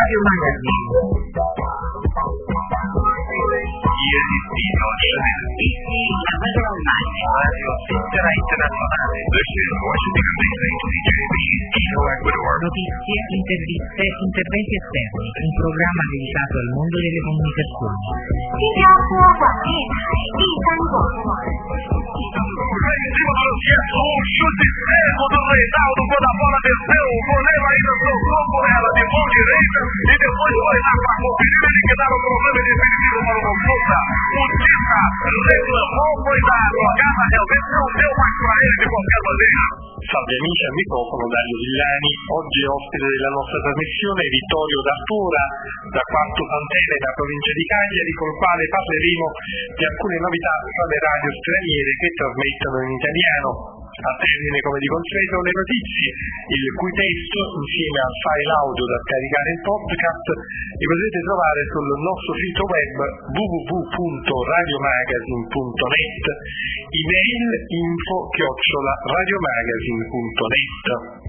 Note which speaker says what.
Speaker 1: Radio Magazine. Radio Svizzera Internazionale. This is Washington DC, CJB, Quito, Ecuador. Notizie, interviste, interventi esterni. Un programma dedicato al mondo delle comunicazioni.
Speaker 2: 新加坡广电台第三广播。
Speaker 3: Chute do Reinaldo, quando a bola desceu, o goleiro ainda soltou com ela de mão direita e depois foi lá para conferir, ele que dava problema de perigo para o Bolsa. O Tita reclamou, foi da jogada, realmente não deu mais para ele de qualquer maneira.
Speaker 4: Salve amici, al microfono Dario Villani. Oggi ospite della nostra trasmissione Vittorio D'Artura, da Quarto Sant'Ele, da provincia di Cagliari, col quale parleremo di alcune novità tra le radio straniere che trasmettono in italiano. A termine, come di consueto, le notizie, il cui testo, insieme al file audio da scaricare in podcast, li potete trovare sul nostro sito web www.radiomagazine.net, email info@radiomagazine.net.